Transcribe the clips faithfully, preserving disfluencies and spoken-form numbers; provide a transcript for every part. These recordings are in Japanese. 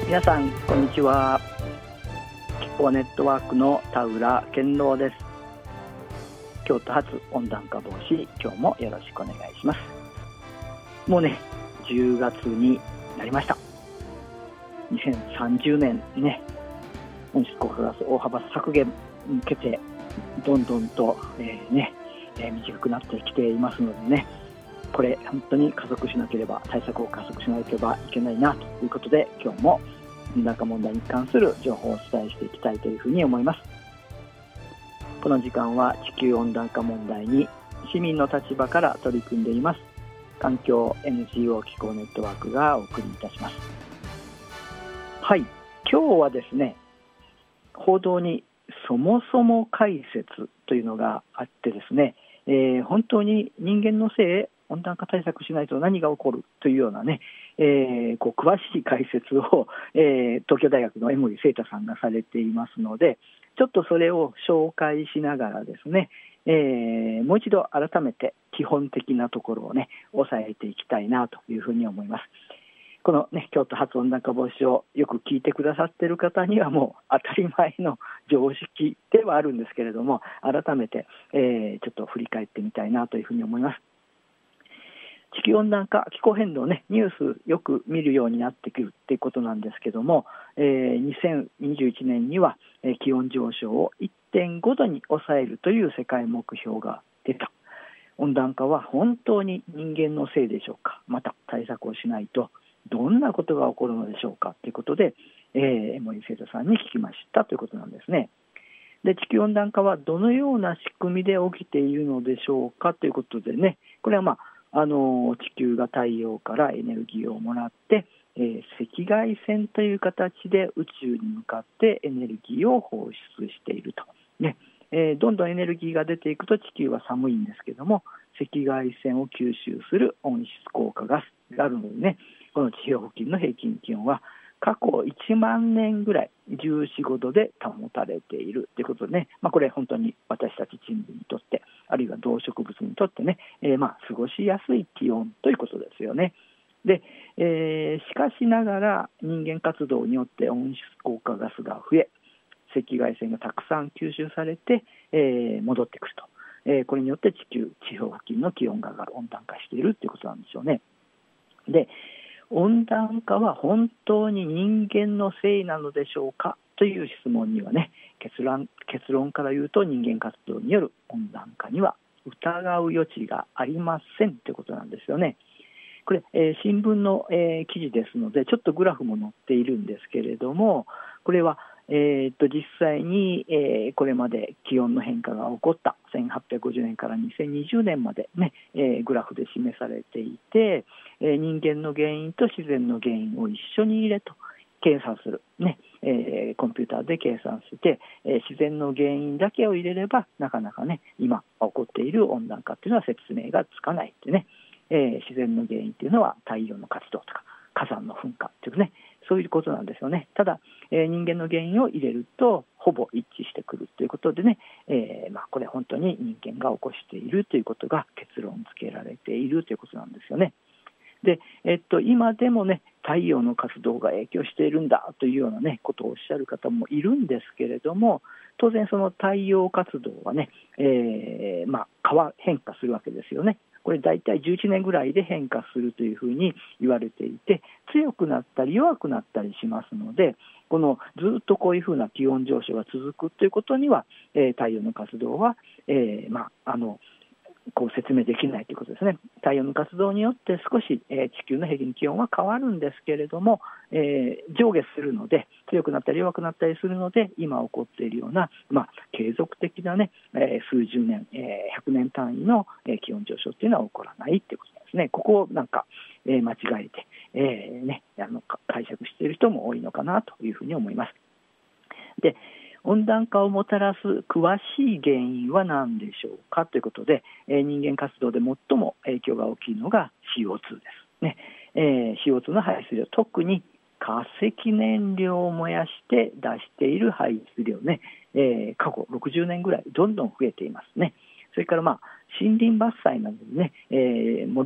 皆さんこんにちは。気候ネットワークの田浦健郎です。京都発温暖化防止、今日もよろしくお願いします。もうねじゅうがつになりました。にせんさんじゅうねんにね、温室効果ガス大幅削減に向けてどんどんと、えーねえー、短くなってきていますのでね、これ本当に加速しなければ、対策を加速しなければいけないなということで、今日も温暖化問題に関する情報をお伝えしていきたいというふうに思います。この時間は地球温暖化問題に市民の立場から取り組んでいます環境 エヌジーオー 気候ネットワークがお送りいたします。はい、今日はですね、報道にそもそも解説というのがあってですね、えー、本当に人間のせい、温暖化対策しないと何が起こるというようなね、えー、こう詳しい解説を、えー、東京大学の江森聖太さんがされていますので、ちょっとそれを紹介しながらですね、えー、もう一度改めて基本的なところをね押さえていきたいなというふうに思います。この、ね、京都発温暖化防止をよく聞いてくださっている方にはもう当たり前の常識ではあるんですけれども、改めて、えー、ちょっと振り返ってみたいなというふうに思います。地球温暖化、気候変動ね、ニュースよく見るようになってくるっていうことなんですけども、えー、にせんにじゅういちねんには、えー、気温上昇を いってんご 度に抑えるという世界目標が出た。温暖化は本当に人間のせいでしょうか、また対策をしないとどんなことが起こるのでしょうかということで、えー、江森聖太さんに聞きましたということなんですね。で、地球温暖化はどのような仕組みで起きているのでしょうかということでね、これはまああの地球が太陽からエネルギーをもらって、えー、赤外線という形で宇宙に向かってエネルギーを放出していると、ねえー、どんどんエネルギーが出ていくと地球は寒いんですけども、赤外線を吸収する温室効果ガスがあるのでね、この地表付近の平均気温は過去いちまんねんぐらいじゅうよん、ごどで保たれているということでね、まあ、これ本当に私たち人類にとって、あるいは動植物にとってね、えー、まあ過ごしやすい気温ということですよね。で、えー、しかしながら人間活動によって温室効果ガスが増え、赤外線がたくさん吸収されて、えー、戻ってくると、えー、これによって地球地表付近の気温が上がる、温暖化しているということなんでしょうね。で、温暖化は本当に人間のせいなのでしょうかという質問にはね、結論、結論から言うと、人間活動による温暖化には疑う余地がありませんということなんですよね。これ、えー、新聞の、えー、記事ですので、ちょっとグラフも載っているんですけれども、これはえー、と実際に、えー、これまで気温の変化が起こったせんはっぴゃくごじゅうねんからにせんにじゅうねんまで、ねえー、グラフで示されていて、えー、人間の原因と自然の原因を一緒に入れと計算する、ねえー、コンピューターで計算して、えー、自然の原因だけを入れればなかなかね、今起こっている温暖化っていうのは説明がつかないってね、えー、自然の原因っていうのは太陽の活動とか火山の噴火っていうね、そういうことなんですよね。ただ、えー、人間の原因を入れるとほぼ一致してくるということでね、えーまあ、これ本当に人間が起こしているということが結論付けられているということなんですよね。で、えっと、今でもね、太陽の活動が影響しているんだというような、ね、ことをおっしゃる方もいるんですけれども、当然その太陽活動はね、えーまあ、変わ変化するわけですよね。これ大体じゅういちねんぐらいで変化するというふうに言われていて、強くなったり弱くなったりしますので、このずっとこういうふうな気温上昇が続くということには、えー、太陽の活動は、えーまあ、あのこう説明できないということですね。太陽の活動によって少し、えー、地球の平均気温は変わるんですけれども、えー、上下するので、強くなったり弱くなったりするので、今起こっているような、まあ、継続的な、ねえー、数十年、えー、ひゃくねん単位の、えー、気温上昇というのは起こらないということですね。ここをなんか、えー、間違えて、えーね、あの解釈している人も多いのかなというふうに思います。で、温暖化をもたらす詳しい原因は何でしょうかということで、えー、人間活動で最も影響が大きいのが シーオーツー です、ねえー、シーオーツー の排出量、特に化石燃料を燃やして出している排出量ね、えー、過去ろくじゅうねんぐらいどんどん増えていますね。それから、まあ、森林伐採などでね、えー、森が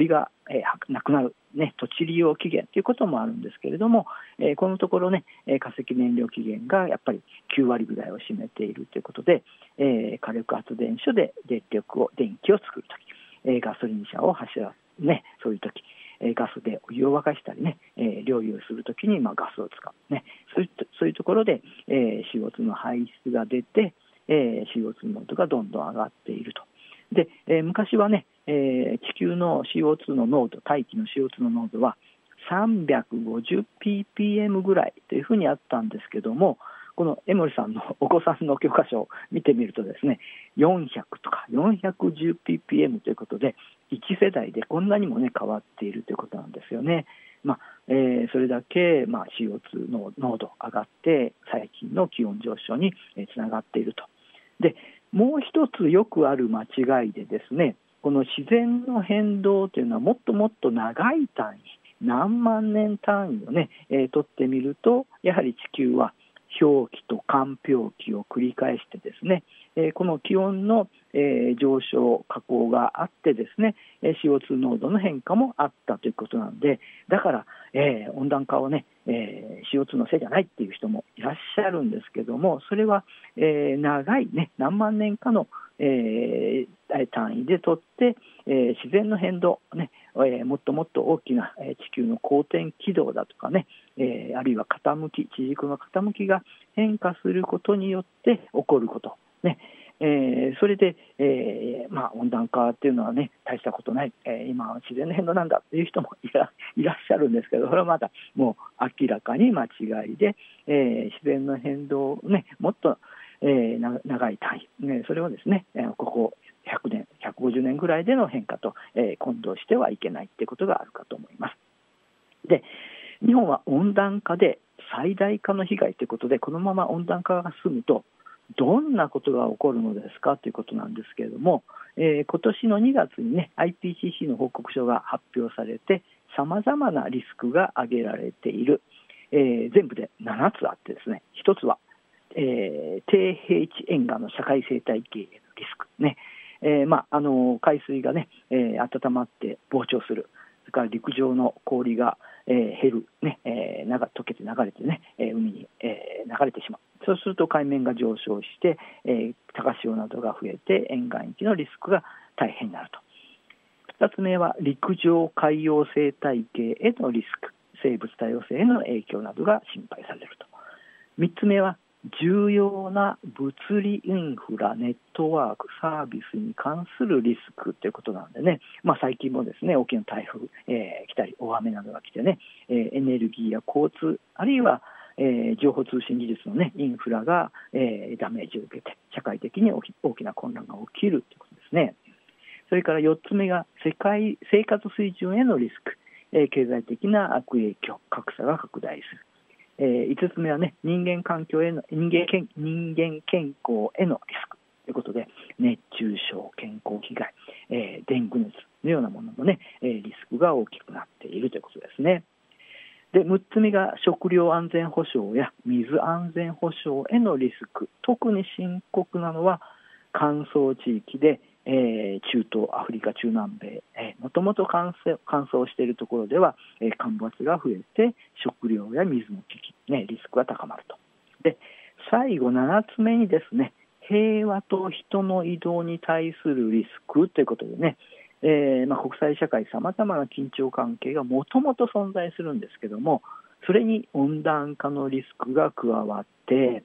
えー、なくなる、ね、土地利用期限ということもあるんですけれども、えー、このところね、化石燃料期限がやっぱりきゅうわりぐらいを占めているということで、えー、火力発電所で電力を電気を作るとき、えー、ガソリン車を走らす、ね、そういうとき、えー、ガスでお湯を沸かしたりね、えー、料理をするときにまあガスを使う、ね、そういう、そういうところで、えー、シーオーツー の排出が出て、えー、シーオーツー 濃度がどんどん上がっていると。で、えー、昔はね、えー、地球の シーオーツー の濃度、大気の シーオーツー の濃度は さんびゃくごじゅうピーピーエム ぐらいというふうにあったんですけども、この江森さんのお子さんの教科書を見てみるとですね、よんひゃくとか よんひゃくじゅうピーピーエム ということで、いち世代でこんなにもね変わっているということなんですよね。まあえー、それだけ、まあ、シーオーツー の濃度上がって最近の気温上昇につながっていると。で、もう一つよくある間違いでですね、この自然の変動というのはもっともっと長い単位、何万年単位をね、えー、取ってみると、やはり地球は氷期と間氷期を繰り返してですね、えー、この気温の、えー、上昇下降があってですね、 シーオーツー 濃度の変化もあったということなので、だから、えー、温暖化はね、えー、シーオーツー のせいじゃないっていう人もいらっしゃるんですけども、それは、えー、長いね何万年かの、えー、単位でとって、えー、自然の変動、ねえー、もっともっと大きな、えー、地球の公転軌道だとかね、えー、あるいは傾き、地軸の傾きが変化することによって起こることね、えー、それで、えーまあ、温暖化っていうのはね大したことない、えー、今は自然の変動なんだっていう人もい ら, いらっしゃるんですけど、それはまだもう明らかに間違いで、えー、自然の変動をねもっと、えー、な長い単位、ね、それをですね、えー、ここひゃくねんひゃくごじゅうねんぐらいでの変化と、えー、混同してはいけないっていうことがあるかと思います。で、日本は温暖化で最大化の被害ということで、このまま温暖化が進むとどんなことが起こるのですかということなんですけれども、えー、今年のにがつにね アイピーシーシー の報告書が発表されて、さまざまなリスクが挙げられている、えー、全部でななつあってですね、ひとつは、えー、低平地沿岸の社会生態系へのリスクね、えーまあ、あの海水がね、えー、温まって膨張する、それから陸上の氷が、えー、減る、ねえー、なが溶けて流れてね、えー、海に、えー、流れてしまう。そうすると海面が上昇して、えー、高潮などが増えて沿岸域のリスクが大変になると。ふたつめは陸上海洋生態系へのリスク、生物多様性への影響などが心配されると。みっつめは重要な物理インフラ、ネットワーク、サービスに関するリスクということなんでね、まあ、最近もですね大きな台風、えー、来たり大雨などが来てね、えー、エネルギーや交通、あるいはえー、情報通信技術の、ね、インフラが、えー、ダメージを受けて社会的に大 き, 大きな混乱が起きるということですね。それからよっつめが世界生活水準へのリスク、えー、経済的な悪影響、格差が拡大する。えー、いつつめは、ね、人間環境への人間健人間健康へのリスクということで、熱中症、健康被害、えー、デング熱のようなものも、ね、リスクが大きくなっているということですね。でむっつめが食料安全保障や水安全保障へのリスク、特に深刻なのは乾燥地域で、えー、中東、アフリカ、中南米、えー、もともと乾燥、乾燥しているところでは、えー、干ばつが増えて食料や水の危機、ね、リスクが高まると。で最後ななつめにですね、平和と人の移動に対するリスクということでね、えーまあ、国際社会さまざまな緊張関係がもともと存在するんですけども、それに温暖化のリスクが加わって、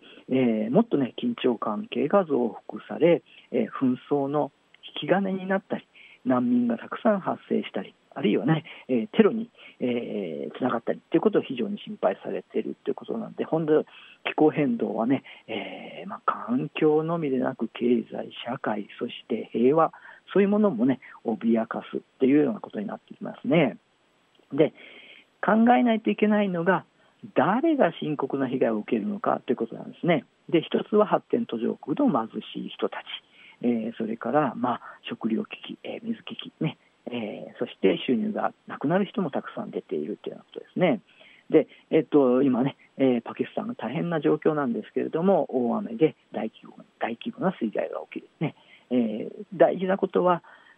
えー、もっとね緊張関係が増幅され、えー、紛争の引き金になったり、難民がたくさん発生したり、あるいはね、えー、テロに、えー、つながったりということを非常に心配されているということなので、本当気候変動はね、えーまあ、環境のみでなく経済、社会、そして平和、そういうものもね脅かすっていうようなことになってきますね。で考えないといけないのが、誰が深刻な被害を受けるのかということなんですね。で一つは発展途上国の貧しい人たち、えー、それから、まあ、食料危機、えー、水危機、ねえー、そして収入がなくなる人もたくさん出ているというようなことですね。で、えっと、今ね、えー、パキスタンが大変な状況なんですけれども、大雨で大規模、大規模な水害が起きる、ねえー、大事なことは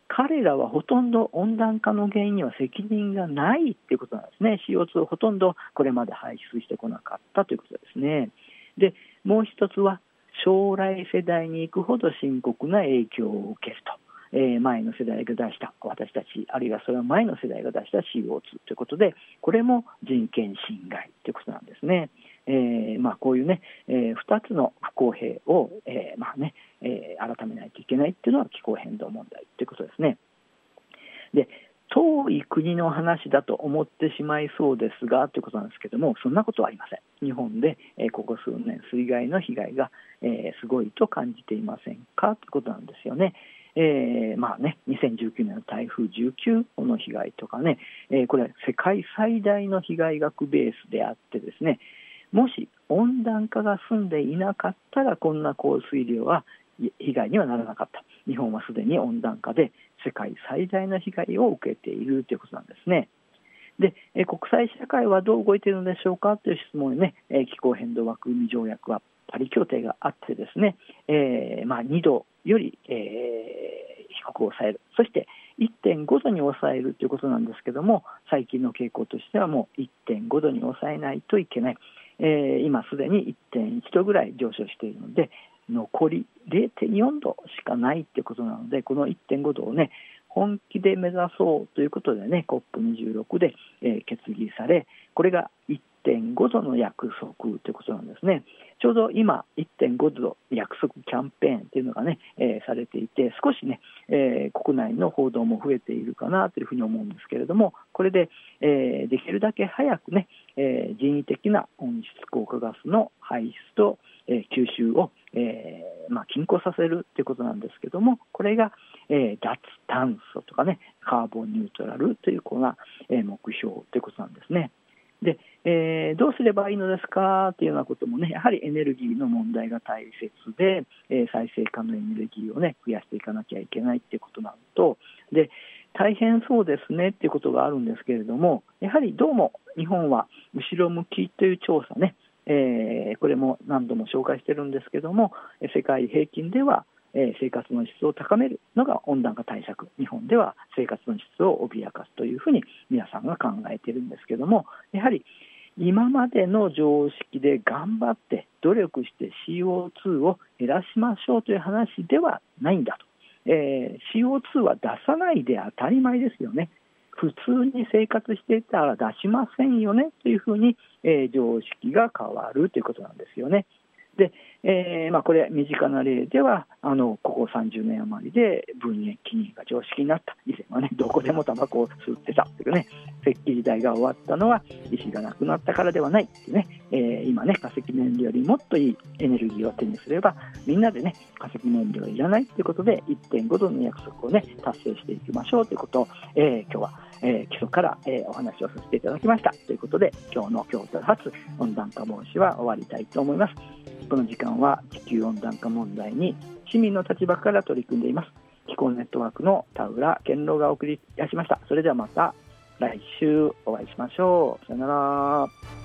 彼らはほとんど温暖化の原因には責任がないということなんですね。 シーオーツー をほとんどこれまで排出してこなかったということですね。でもう一つは将来世代に行くほど深刻な影響を受けると、えー、前の世代が出した私たち、あるいはそれは前の世代が出した シーオーツー ということで、これも人権侵害ということなんですね。えーまあ、こういうね、えー、ふたつの不公平を、えーまあねえー、改めないといけないというのは気候変動問題ということですね。で遠い国の話だと思ってしまいそうですがということなんですけども、そんなことはありません。日本で、えー、ここ数年水害の被害が、えー、すごいと感じていませんかということなんですよね。えーまあね、にせんじゅうきゅうねんの台風じゅうきゅうほの被害とかね、えー、これは世界最大の被害額ベースであってですね、もし温暖化が進んでいなかったらこんな降水量は被害にはならなかった。日本はすでに温暖化で世界最大の被害を受けているということなんですね。でえ国際社会はどう動いているのでしょうかという質問にね、え気候変動枠組条約はパリ協定があってですね、えーまあ、にどより、えー、低く抑える、そして いってんごどに抑えるということなんですけども、最近の傾向としてはもう いってんごどに抑えないといけない。えー、今すでに いってんいちどぐらい上昇しているので、残り れいてんよんどしかないということなので、この いってんごどをね本気で目指そうということでね コップにじゅうろく で、えー、決議され、これが いってんごどの約束ということなんですね。ちょうど今 いってんごど約束キャンペーンというのがね、えー、されていて、少しね、えー、国内の報道も増えているかなというふうに思うんですけれども、これで、えー、できるだけ早くね、えー、人為的な温室効果ガスの排出と、えー、吸収を、えーまあ、均衡させるということなんですけども、これが、えー、脱炭素とかねカーボンニュートラルというこの、えー、目標ということなんですね。で、えー、どうすればいいのですかというようなこともね、やはりエネルギーの問題が大切で、えー、再生可能エネルギーをね増やしていかなきゃいけないということなのと、で大変そうですねということがあるんですけれども、やはりどうも日本は後ろ向きという調査ね、えー、これも何度も紹介してるんですけども、世界平均ではえー、生活の質を高めるのが温暖化対策、日本では生活の質を脅かすというふうに皆さんが考えているんですけども、やはり今までの常識で頑張って努力して シーオーツー を減らしましょうという話ではないんだと、えー、シーオーツー は出さないで当たり前ですよね。普通に生活していたら出しませんよねというふうに、えー、常識が変わるということなんですよね。でえーまあ、これ身近な例ではあのここさんじゅうねん余りで分煙気にが常識になった。以前はねどこでもタバコを吸ってたというね、石器時代が終わったのは石がなくなったからではないっていうね、えー、今ね化石燃料よりもっといいエネルギーを手にすればみんなでね化石燃料いらないということで いってんごどの約束をね達成していきましょうということを、えー、今日は、えー、基礎から、えー、お話をさせていただきましたということで、今日の京都発温暖化防止は終わりたいと思います。この時間は地球温暖化問題に市民の立場から取り組んでいます気候ネットワークの田浦健郎がお送りいたしました。それではまた来週お会いしましょう。さよなら。